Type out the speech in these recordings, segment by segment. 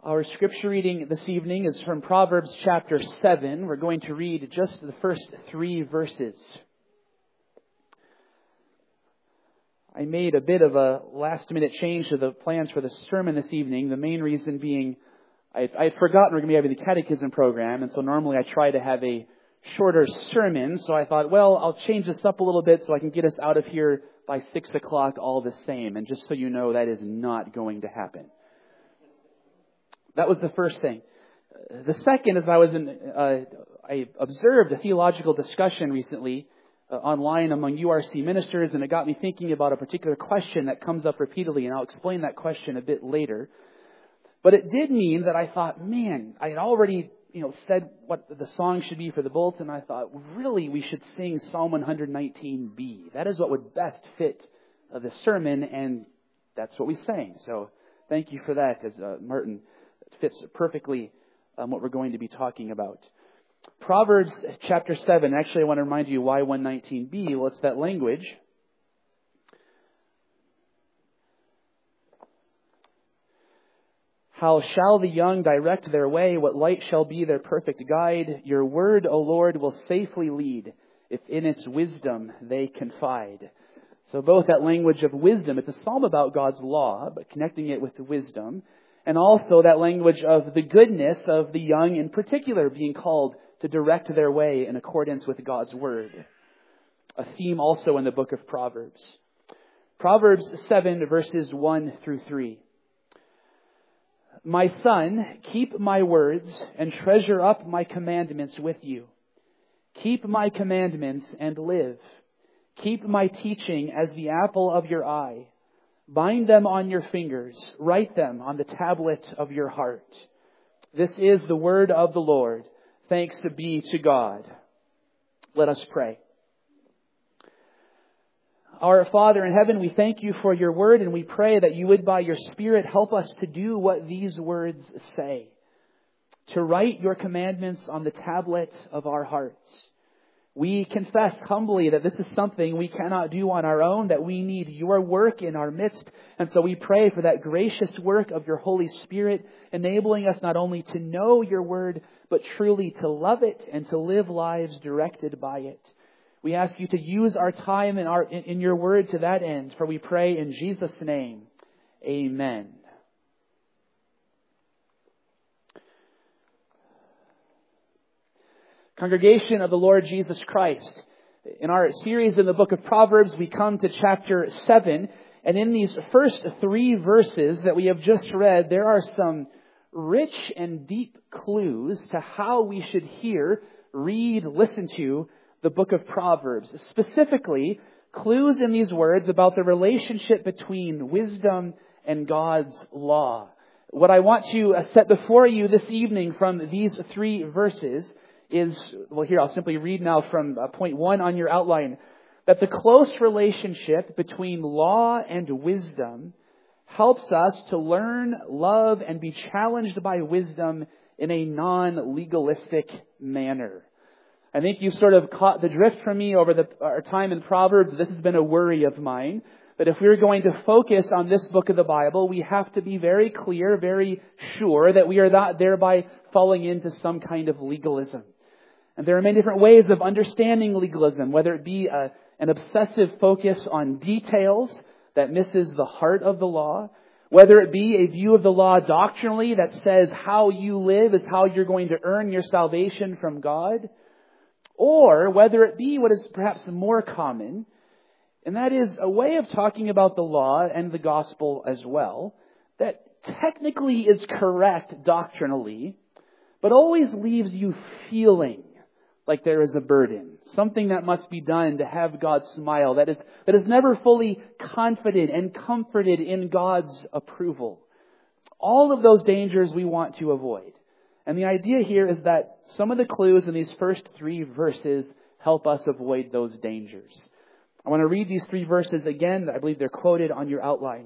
Our scripture reading this evening is from Proverbs chapter 7. We're going to read just the first 3 verses. I made a bit of a last-minute change to the plans for the sermon this evening. The main reason being I had forgotten we're going to be having the catechism program, and so normally I try to have a shorter sermon. So I thought, well, I'll change this up a little bit so I can get us out of here by 6 o'clock all the same. And just so you know, that is not going to happen. That was the first thing. The second is I observed a theological discussion recently online among URC ministers, and it got me thinking about a particular question that comes up repeatedly, and I'll explain that question a bit later. But it did mean that I thought, man, I had already said what the song should be for the bulletin. I thought, really, we should sing Psalm 119b. That is what would best fit the sermon, and that's what we sang. So thank you for that, as Martin fits perfectly what we're going to be talking about. Proverbs chapter 7. Actually, I want to remind you why 119b. Well, it's that language. How shall the young direct their way? What light shall be their perfect guide? Your word, O Lord, will safely lead, if in its wisdom they confide. So both that language of wisdom, it's a psalm about God's law, but connecting it with wisdom. And also that language of the goodness of the young in particular being called to direct their way in accordance with God's word. A theme also in the book of Proverbs. Proverbs 7 verses 1 through 3. My son, keep my words and treasure up my commandments with you. Keep my commandments and live. Keep my teaching as the apple of your eye. Bind them on your fingers. Write them on the tablet of your heart. This is the word of the Lord. Thanks be to God. Let us pray. Our Father in heaven, we thank you for your word, and we pray that you would by your Spirit help us to do what these words say. To write your commandments on the tablet of our hearts. We confess humbly that this is something we cannot do on our own, that we need your work in our midst. And so we pray for that gracious work of your Holy Spirit, enabling us not only to know your word, but truly to love it and to live lives directed by it. We ask you to use our time in your word to that end, for we pray in Jesus' name. Amen. Congregation of the Lord Jesus Christ. In our series in the book of Proverbs, we come to chapter 7. And in these first 3 verses that we have just read, there are some rich and deep clues to how we should hear, read, listen to the book of Proverbs. Specifically, clues in these words about the relationship between wisdom and God's law. What I want to set before you this evening from these 3 verses is, well, here I'll simply read now from point 1 on your outline, that the close relationship between law and wisdom helps us to learn, love, and be challenged by wisdom in a non-legalistic manner. I think you've sort of caught the drift from me over our time in Proverbs. This has been a worry of mine. But if we're going to focus on this book of the Bible, we have to be very clear, very sure that we are not thereby falling into some kind of legalism. And there are many different ways of understanding legalism, whether it be an obsessive focus on details that misses the heart of the law, whether it be a view of the law doctrinally that says how you live is how you're going to earn your salvation from God, or whether it be what is perhaps more common, and that is a way of talking about the law and the gospel as well, that technically is correct doctrinally, but always leaves you feeling like there is a burden, something that must be done to have God smile, that is never fully confident and comforted in God's approval. All of those dangers we want to avoid. And the idea here is that some of the clues in these first 3 verses help us avoid those dangers. I want to read these 3 verses again. I believe they're quoted on your outline.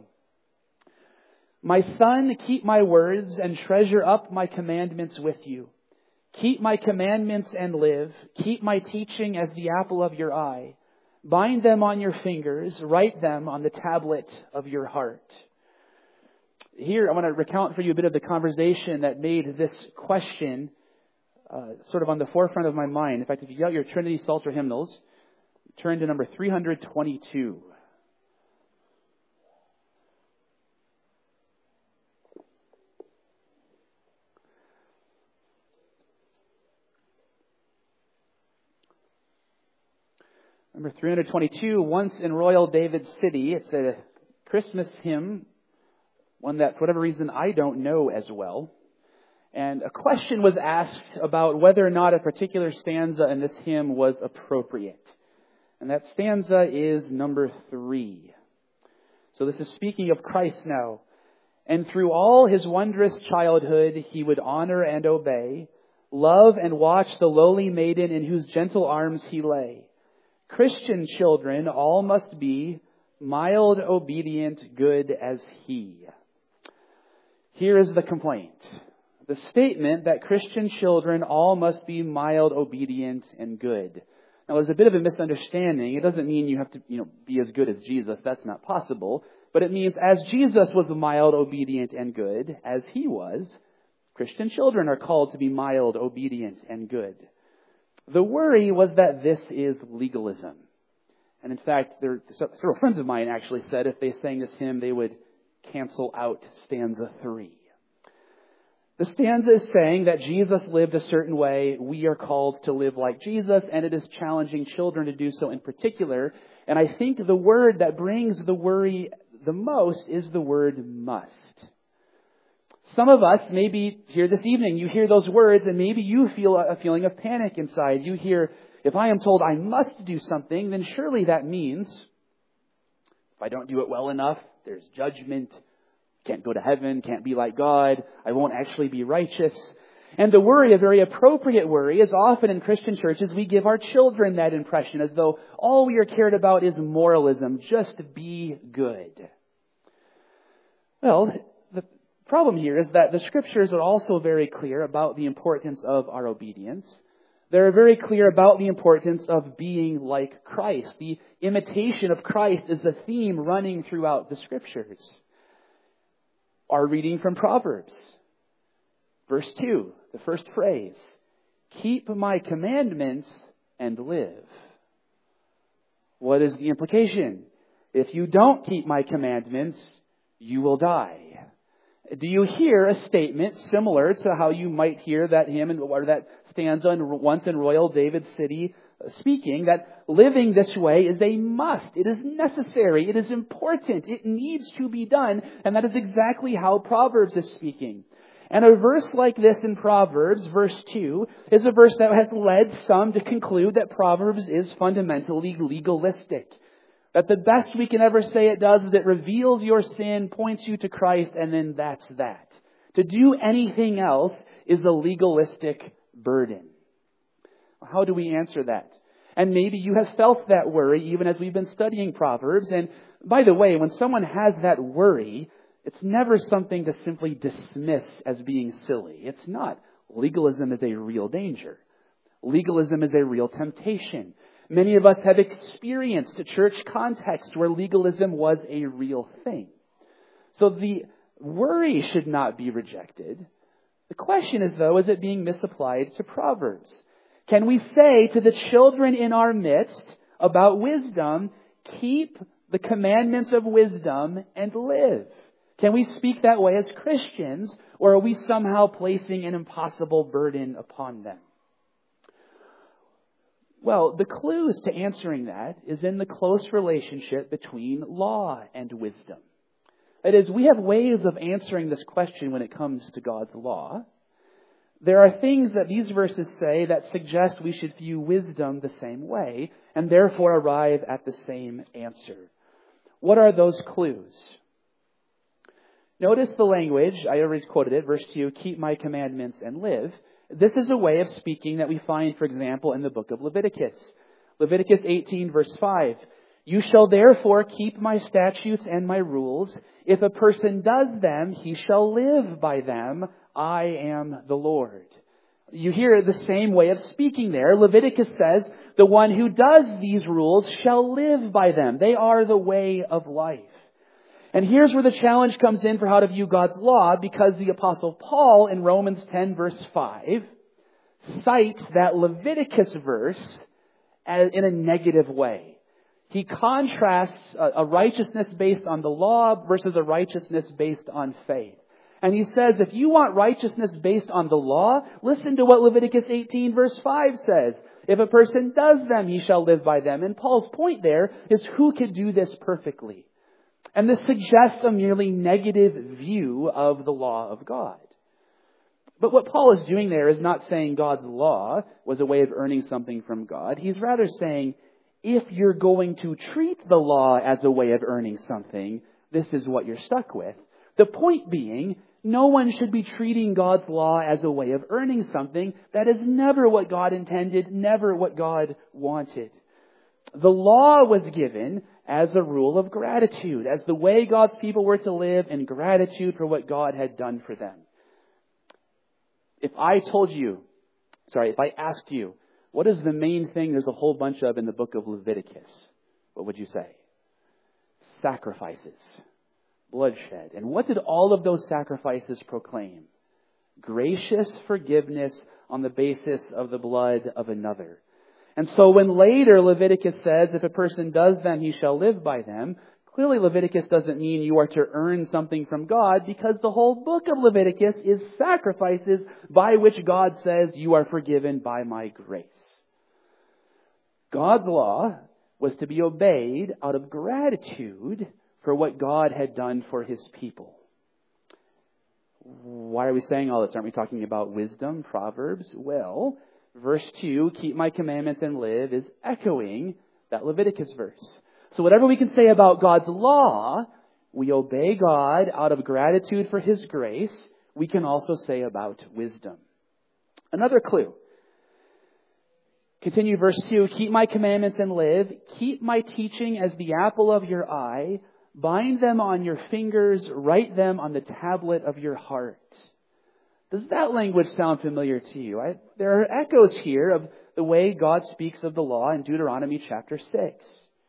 My son, keep my words and treasure up my commandments with you. Keep my commandments and live. Keep my teaching as the apple of your eye. Bind them on your fingers. Write them on the tablet of your heart. here I want to recount for you a bit of the conversation that made this question sort of on the forefront of my mind. In fact, if you got your Trinity Psalter hymnals, turn to number 322. Number 322, Once in Royal David City. It's a Christmas hymn, one that for whatever reason I don't know as well. And a question was asked about whether or not a particular stanza in this hymn was appropriate. And that stanza is number 3. So this is speaking of Christ now. And through all his wondrous childhood he would honor and obey, love and watch the lowly maiden in whose gentle arms he lay. Christian children all must be mild, obedient, good as he. Here is the complaint. The statement that Christian children all must be mild, obedient, and good. Now, there's a bit of a misunderstanding. It doesn't mean you have to, be as good as Jesus. That's not possible. But it means as Jesus was mild, obedient, and good, as he was, Christian children are called to be mild, obedient, and good. The worry was that this is legalism. And in fact, several friends of mine actually said if they sang this hymn, they would cancel out stanza 3. The stanza is saying that Jesus lived a certain way. We are called to live like Jesus, and it is challenging children to do so in particular. And I think the word that brings the worry the most is the word must. Some of us, maybe here this evening, you hear those words and maybe you feel a feeling of panic inside. You hear, if I am told I must do something, then surely that means if I don't do it well enough, there's judgment, can't go to heaven, can't be like God, I won't actually be righteous. And the worry, a very appropriate worry, is often in Christian churches we give our children that impression as though all we are cared about is moralism, just be good. Well, the problem here is that the Scriptures are also very clear about the importance of our obedience. They're very clear about the importance of being like Christ. The imitation of Christ is the theme running throughout the Scriptures. Our reading from Proverbs, verse 2, the first phrase, keep my commandments and live. What is the implication? If you don't keep my commandments, you will die. Do you hear a statement similar to how you might hear that hymn or that stanza Once in Royal David City speaking, that living this way is a must. It is necessary. It is important. It needs to be done. And that is exactly how Proverbs is speaking. And a verse like this in Proverbs, verse 2, is a verse that has led some to conclude that Proverbs is fundamentally legalistic. That the best we can ever say it does is it reveals your sin, points you to Christ, and then that's that. To do anything else is a legalistic burden. How do we answer that? And maybe you have felt that worry even as we've been studying Proverbs. And by the way, when someone has that worry, it's never something to simply dismiss as being silly. It's not. Legalism is a real danger. Legalism is a real temptation. Many of us have experienced a church context where legalism was a real thing. So the worry should not be rejected. The question is, though, is it being misapplied to Proverbs? Can we say to the children in our midst about wisdom, keep the commandments of wisdom and live? Can we speak that way as Christians, or are we somehow placing an impossible burden upon them? Well, the clues to answering that is in the close relationship between law and wisdom. That is, we have ways of answering this question when it comes to God's law. There are things that these verses say that suggest we should view wisdom the same way and therefore arrive at the same answer. What are those clues? Notice the language. I already quoted it. Verse 2, keep my commandments and live. This is a way of speaking that we find, for example, in the book of Leviticus. Leviticus 18, verse 5. You shall therefore keep my statutes and my rules. If a person does them, he shall live by them. I am the Lord. You hear the same way of speaking there. Leviticus says, the one who does these rules shall live by them. They are the way of life. And here's where the challenge comes in for how to view God's law, because the Apostle Paul in Romans 10 verse 5 cites that Leviticus verse in a negative way. He contrasts a righteousness based on the law versus a righteousness based on faith. And he says, if you want righteousness based on the law, listen to what Leviticus 18 verse 5 says. If a person does them, he shall live by them. And Paul's point there is, who could do this perfectly? And this suggests a merely negative view of the law of God. But what Paul is doing there is not saying God's law was a way of earning something from God. He's rather saying, if you're going to treat the law as a way of earning something, this is what you're stuck with. The point being, no one should be treating God's law as a way of earning something. That is never what God intended, never what God wanted. The law was given as a rule of gratitude, as the way God's people were to live in gratitude for what God had done for them. If I asked you, what is the main thing there's a whole bunch of in the book of Leviticus? What would you say? Sacrifices. Bloodshed. And what did all of those sacrifices proclaim? Gracious forgiveness on the basis of the blood of another. And so when later Leviticus says, if a person does them, he shall live by them, clearly Leviticus doesn't mean you are to earn something from God, because the whole book of Leviticus is sacrifices by which God says, you are forgiven by my grace. God's law was to be obeyed out of gratitude for what God had done for His people. Why are we saying all this? Aren't we talking about wisdom, Proverbs? Well, verse 2, keep my commandments and live, is echoing that Leviticus verse. So whatever we can say about God's law, we obey God out of gratitude for His grace, we can also say about wisdom. Another clue. Continue verse 2, keep my commandments and live, keep my teaching as the apple of your eye, bind them on your fingers, write them on the tablet of your heart. Does that language sound familiar to you? There are echoes here of the way God speaks of the law in Deuteronomy chapter 6.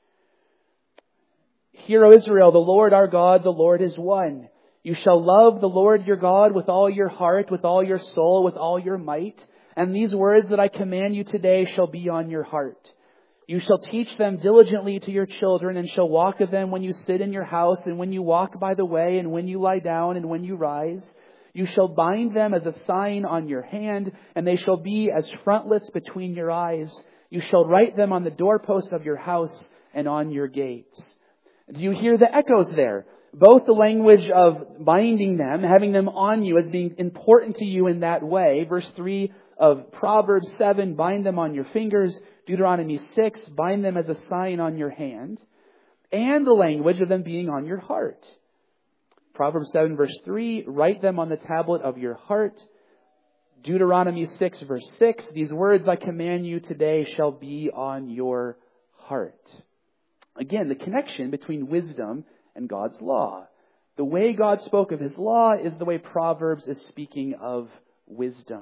Hear, O Israel, the Lord our God, the Lord is one. You shall love the Lord your God with all your heart, with all your soul, with all your might. And these words that I command you today shall be on your heart. You shall teach them diligently to your children, and shall walk of them when you sit in your house, and when you walk by the way, and when you lie down, and when you rise. You shall bind them as a sign on your hand, and they shall be as frontlets between your eyes. You shall write them on the doorposts of your house and on your gates. Do you hear the echoes there? Both the language of binding them, having them on you as being important to you in that way. Verse 3 of Proverbs 7, bind them on your fingers. Deuteronomy 6, bind them as a sign on your hand. And the language of them being on your heart. Proverbs 7 verse 3, write them on the tablet of your heart. Deuteronomy 6 verse 6, these words I command you today shall be on your heart. Again, the connection between wisdom and God's law. The way God spoke of His law is the way Proverbs is speaking of wisdom.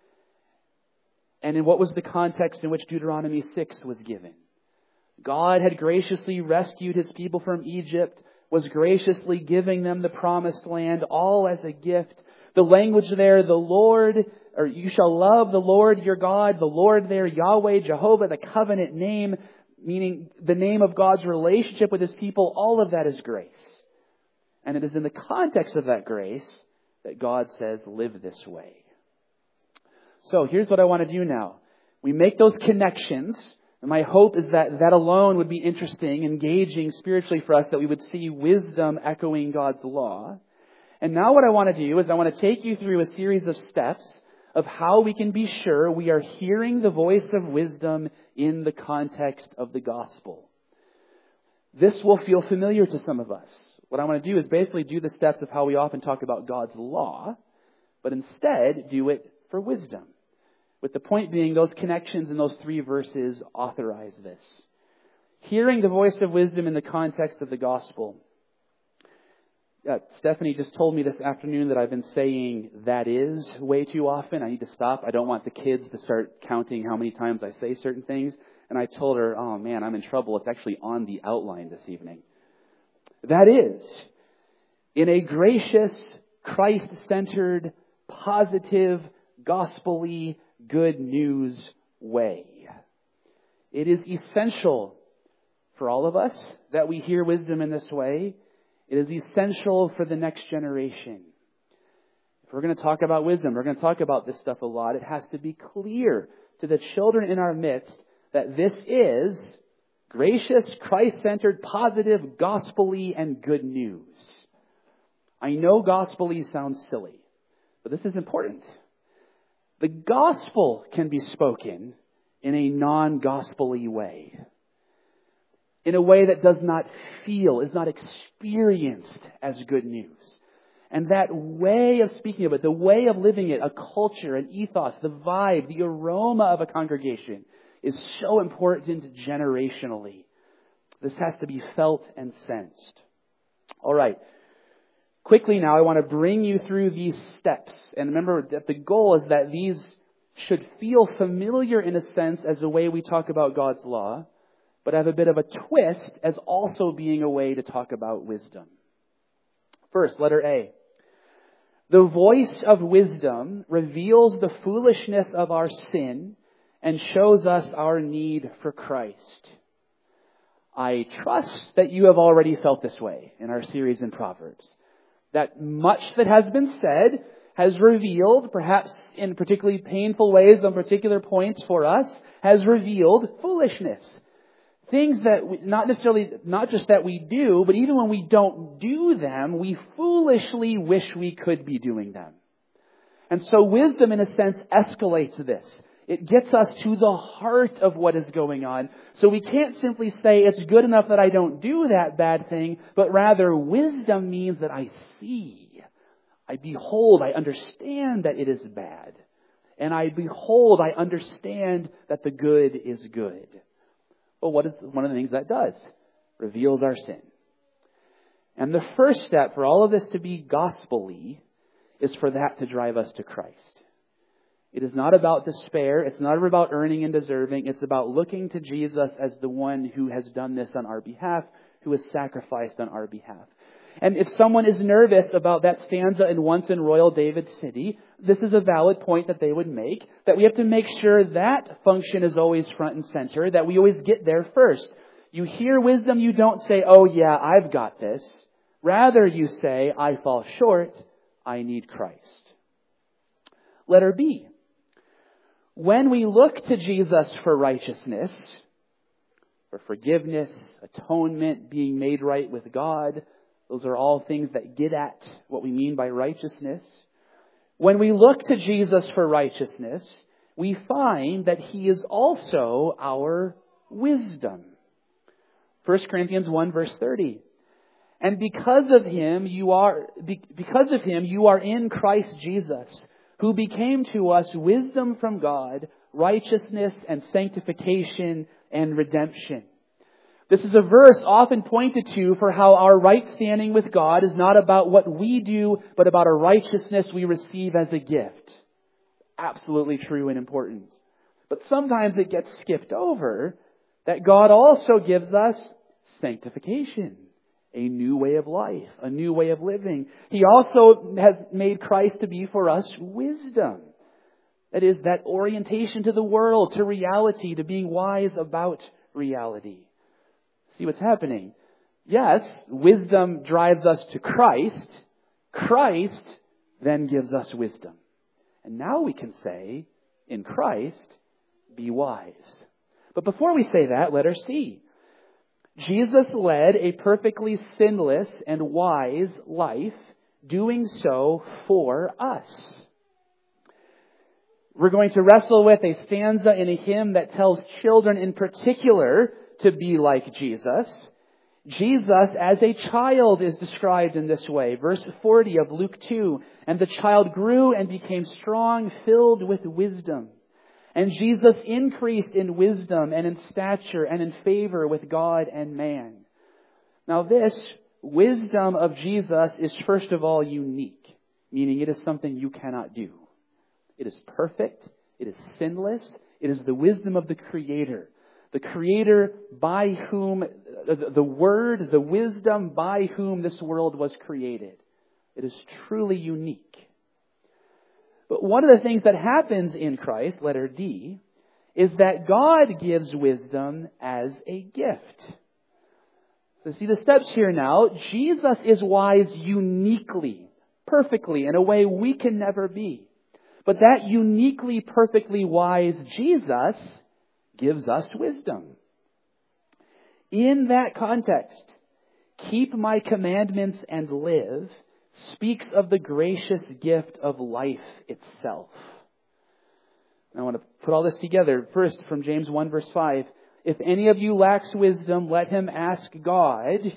And in what was the context in which Deuteronomy 6 was given? God had graciously rescued His people from Egypt, was graciously giving them the promised land, all as a gift. The language there, the Lord, or you shall love the Lord your God, the Lord there, Yahweh, Jehovah, the covenant name, meaning the name of God's relationship with His people, all of that is grace. And it is in the context of that grace that God says, live this way. So here's what I want to do now. We make those connections. And my hope is that that alone would be interesting, engaging spiritually for us, that we would see wisdom echoing God's law. And now what I want to do is I want to take you through a series of steps of how we can be sure we are hearing the voice of wisdom in the context of the gospel. This will feel familiar to some of us. What I want to do is basically do the steps of how we often talk about God's law, but instead do it for wisdom. With the point being, those connections in those 3 verses authorize this. Hearing the voice of wisdom in the context of the gospel. Stephanie just told me this afternoon that I've been saying that is way too often. I need to stop. I don't want the kids to start counting how many times I say certain things. And I told her, oh man, I'm in trouble. It's actually on the outline this evening. That is. in a gracious, Christ-centered, positive, gospel-y, good news way. It is essential for all of us that we hear wisdom in this way. It is essential for the next generation. If we're going to talk about wisdom, we're going to talk about this stuff a lot, it has to be clear to the children in our midst that this is gracious, Christ-centered, positive, gospel-y, and good news. I know gospel-y sounds silly, but this is important. The gospel can be spoken in a non-gospel-y way. In a way that does not feel, is not experienced as good news. And that way of speaking of it, the way of living it, a culture, an ethos, the vibe, the aroma of a congregation is so important generationally. This has to be felt and sensed. All right. Quickly now, I want to bring you through these steps. And remember that the goal is that these should feel familiar in a sense as a way we talk about God's law, but have a bit of a twist as also being a way to talk about wisdom. First, letter A. The voice of wisdom reveals the foolishness of our sin and shows us our need for Christ. I trust that you have already felt this way in our series in Proverbs. That much that has been said has revealed, perhaps in particularly painful ways on particular points for us, has revealed foolishness. Things that not just that we do, but even when we don't do them, we foolishly wish we could be doing them. And so wisdom, in a sense, escalates this. It gets us to the heart of what is going on. So we can't simply say it's good enough that I don't do that bad thing, but rather wisdom means that I see, I behold, I understand that it is bad. And I behold, I understand that the good is good. Well, what is one of the things that does? Reveals our sin. And the first step for all of this to be gospel-y is for that to drive us to Christ. It is not about despair. It's not about earning and deserving. It's about looking to Jesus as the one who has done this on our behalf, who has sacrificed on our behalf. And if someone is nervous about that stanza in Once in Royal David City, this is a valid point that they would make, that we have to make sure that function is always front and center, that we always get there first. You hear wisdom, you don't say, oh yeah, I've got this. Rather, you say, I fall short, I need Christ. Letter B. When we look to Jesus for righteousness, for forgiveness, atonement, being made right with God, those are all things that get at what we mean by righteousness. When we look to Jesus for righteousness, we find that He is also our wisdom. 1 Corinthians 1 verse 30. And because of Him you are in Christ Jesus, who became to us wisdom from God, righteousness and sanctification and redemption. This is a verse often pointed to for how our right standing with God is not about what we do, but about a righteousness we receive as a gift. Absolutely true and important. But sometimes it gets skipped over that God also gives us sanctification, a new way of life, a new way of living. He also has made Christ to be for us wisdom. That is, that orientation to the world, to reality, to being wise about reality. See what's happening? Yes, wisdom drives us to Christ. Christ then gives us wisdom. And now we can say, in Christ, be wise. But before we say that, letter C. Jesus led a perfectly sinless and wise life, doing so for us. We're going to wrestle with a stanza in a hymn that tells children in particular to be like Jesus. Jesus as a child is described in this way. Verse 40 of Luke 2. And the child grew and became strong, filled with wisdom. And Jesus increased in wisdom and in stature and in favor with God and man. Now this wisdom of Jesus is first of all unique, meaning it is something you cannot do. It is perfect. It is sinless. It is the wisdom of the Creator. The Creator by whom, the Word, the wisdom by whom this world was created. It is truly unique. But one of the things that happens in Christ, letter D, is that God gives wisdom as a gift. So see the steps here now. Jesus is wise uniquely, perfectly, in a way we can never be. But that uniquely, perfectly wise Jesus gives us wisdom. In that context, keep my commandments and live speaks of the gracious gift of life itself. I want to put all this together. First, from James 1 verse 5. If any of you lacks wisdom, let him ask God,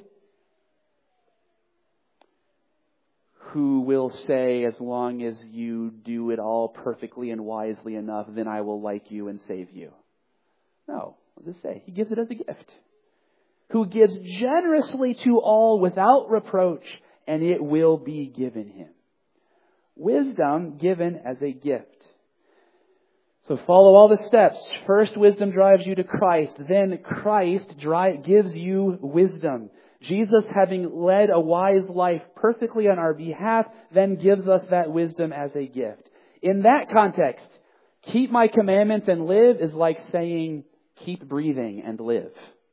who will say, as long as you do it all perfectly and wisely enough, then I will like you and save you. No, what does it say? He gives it as a gift. Who gives generously to all without reproach, and it will be given him. Wisdom given as a gift. So follow all the steps. First, wisdom drives you to Christ. Then Christ gives you wisdom. Jesus, having led a wise life perfectly on our behalf, then gives us that wisdom as a gift. In that context, keep my commandments and live is like saying, keep breathing and live.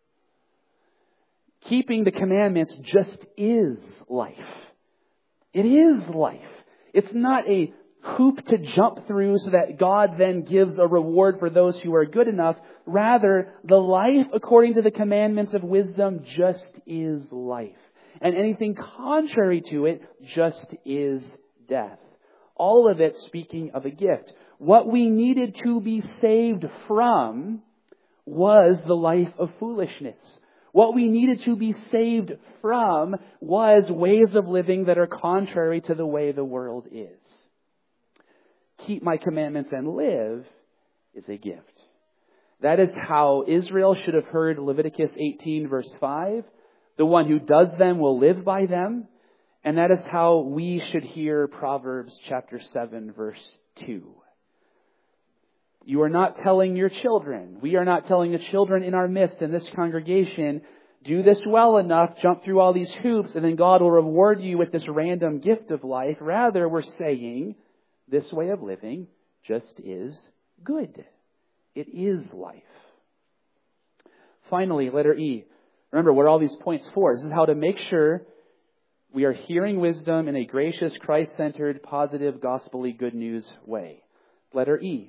Keeping the commandments just is life. It is life. It's not a hoop to jump through so that God then gives a reward for those who are good enough. Rather, the life according to the commandments of wisdom just is life. And anything contrary to it just is death. All of it speaking of a gift. What we needed to be saved from was the life of foolishness. What we needed to be saved from was ways of living that are contrary to the way the world is. Keep my commandments and live is a gift. That is how Israel should have heard Leviticus 18 verse 5. The one who does them will live by them. And that is how we should hear Proverbs chapter 7 verse 2. You are not telling your children. We are not telling the children in our midst in this congregation, do this well enough, jump through all these hoops, and then God will reward you with this random gift of life. Rather, we're saying, this way of living just is good. It is life. Finally, letter E. Remember what are all these points for? This is how to make sure we are hearing wisdom in a gracious, Christ-centered, positive, gospel-y, good news way. Letter E.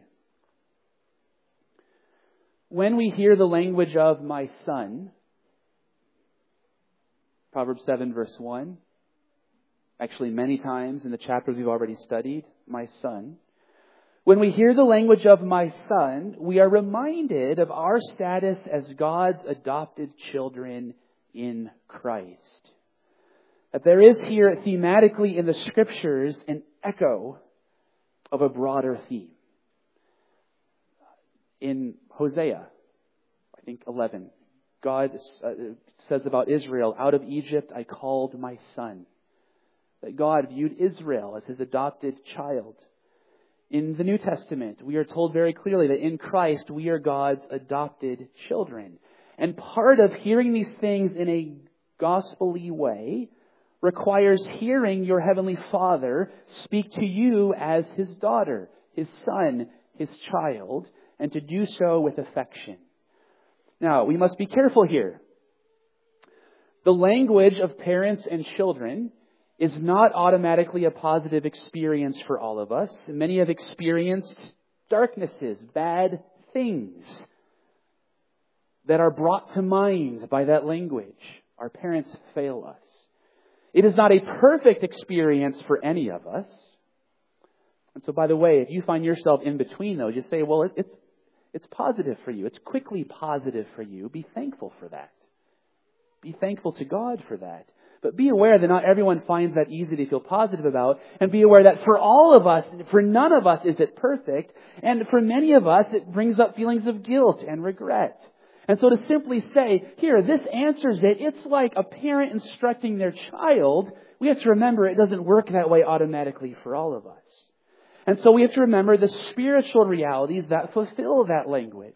When we hear the language of my son, Proverbs 7 verse 1, actually many times in the chapters we've already studied, my son. When we hear the language of my son, we are reminded of our status as God's adopted children in Christ. That there is here thematically in the scriptures an echo of a broader theme. In Hosea, I think 11, God says about Israel, out of Egypt I called my son. That God viewed Israel as his adopted child. In the New Testament, we are told very clearly that in Christ we are God's adopted children. And part of hearing these things in a gospel-y way requires hearing your Heavenly Father speak to you as his daughter, his son, his child, and to do so with affection. Now, we must be careful here. The language of parents and children is not automatically a positive experience for all of us. Many have experienced darknesses, bad things that are brought to mind by that language. Our parents fail us. It is not a perfect experience for any of us. And so, by the way, if you find yourself in between those, just say, well, it's positive for you. It's quickly positive for you. Be thankful for that. Be thankful to God for that. But be aware that not everyone finds that easy to feel positive about. And be aware that for all of us, for none of us is it perfect. And for many of us, it brings up feelings of guilt and regret. And so to simply say, here, this answers it. It's like a parent instructing their child. We have to remember it doesn't work that way automatically for all of us. And so we have to remember the spiritual realities that fulfill that language.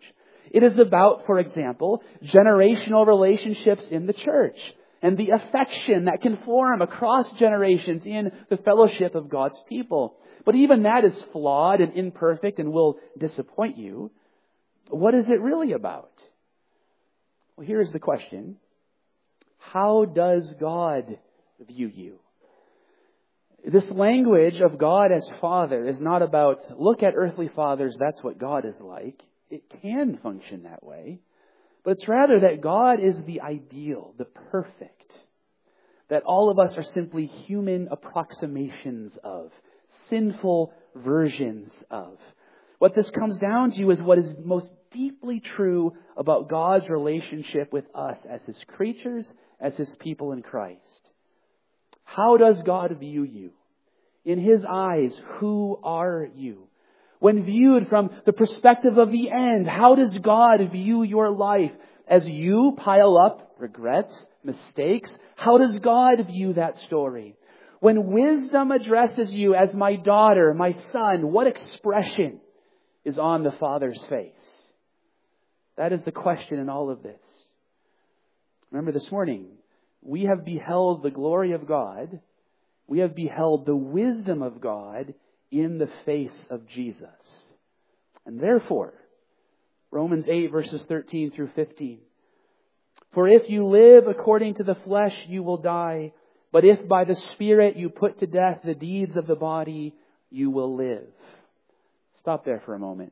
It is about, for example, generational relationships in the church and the affection that can form across generations in the fellowship of God's people. But even that is flawed and imperfect and will disappoint you. What is it really about? Well, here's the question. How does God view you? This language of God as Father is not about, look at earthly fathers, that's what God is like. It can function that way. But it's rather that God is the ideal, the perfect. That all of us are simply human approximations of, sinful versions of. What this comes down to is what is most deeply true about God's relationship with us as His creatures, as His people in Christ. How does God view you? In His eyes, who are you? When viewed from the perspective of the end, how does God view your life? As you pile up regrets, mistakes, how does God view that story? When wisdom addresses you as my daughter, my son, what expression is on the Father's face? That is the question in all of this. Remember this morning, we have beheld the glory of God. We have beheld the wisdom of God in the face of Jesus. And therefore, Romans 8 verses 13 through 15. For if you live according to the flesh, you will die. But if by the Spirit you put to death the deeds of the body, you will live. Stop there for a moment.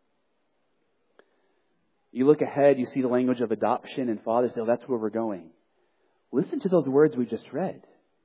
You look ahead, you see the language of adoption and Father say, oh, that's where we're going. Listen to those words we just read.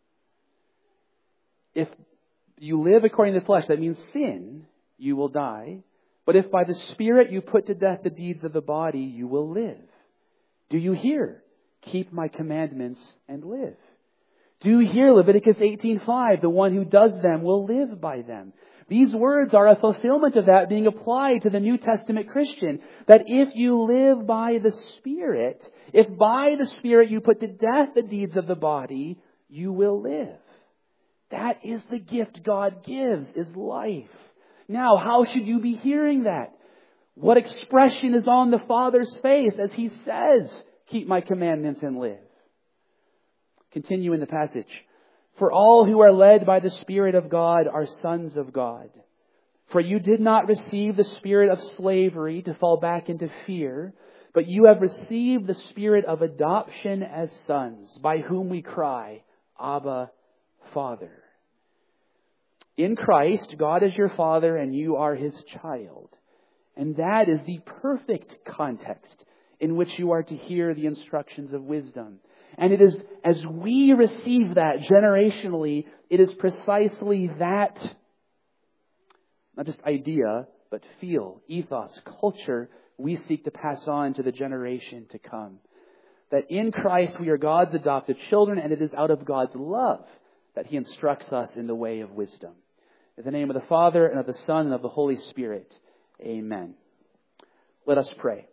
If you live according to the flesh, that means sin, you will die. But if by the Spirit you put to death the deeds of the body, you will live. Do you hear? Keep my commandments and live. Do you hear Leviticus 18:5? The one who does them will live by them. These words are a fulfillment of that being applied to the New Testament Christian. That if you live by the Spirit, if by the Spirit you put to death the deeds of the body, you will live. That is the gift God gives, is life. Now, how should you be hearing that? What expression is on the Father's face as He says, keep my commandments and live? Continue in the passage. For all who are led by the Spirit of God are sons of God. For you did not receive the spirit of slavery to fall back into fear, but you have received the Spirit of adoption as sons, by whom we cry, Abba, Father. In Christ, God is your Father and you are His child. And that is the perfect context in which you are to hear the instructions of wisdom. And it is as we receive that generationally, it is precisely that, not just idea, but feel, ethos, culture, we seek to pass on to the generation to come. That in Christ we are God's adopted children, and it is out of God's love that He instructs us in the way of wisdom. In the name of the Father, and of the Son, and of the Holy Spirit. Amen. Let us pray.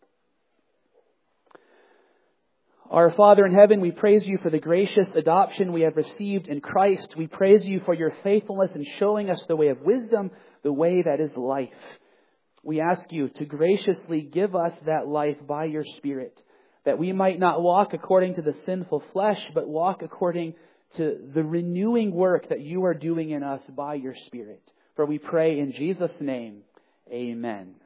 Our Father in heaven, we praise You for the gracious adoption we have received in Christ. We praise You for Your faithfulness in showing us the way of wisdom, the way that is life. We ask You to graciously give us that life by Your Spirit, that we might not walk according to the sinful flesh, but walk according to the renewing work that You are doing in us by Your Spirit. For we pray in Jesus' name, amen.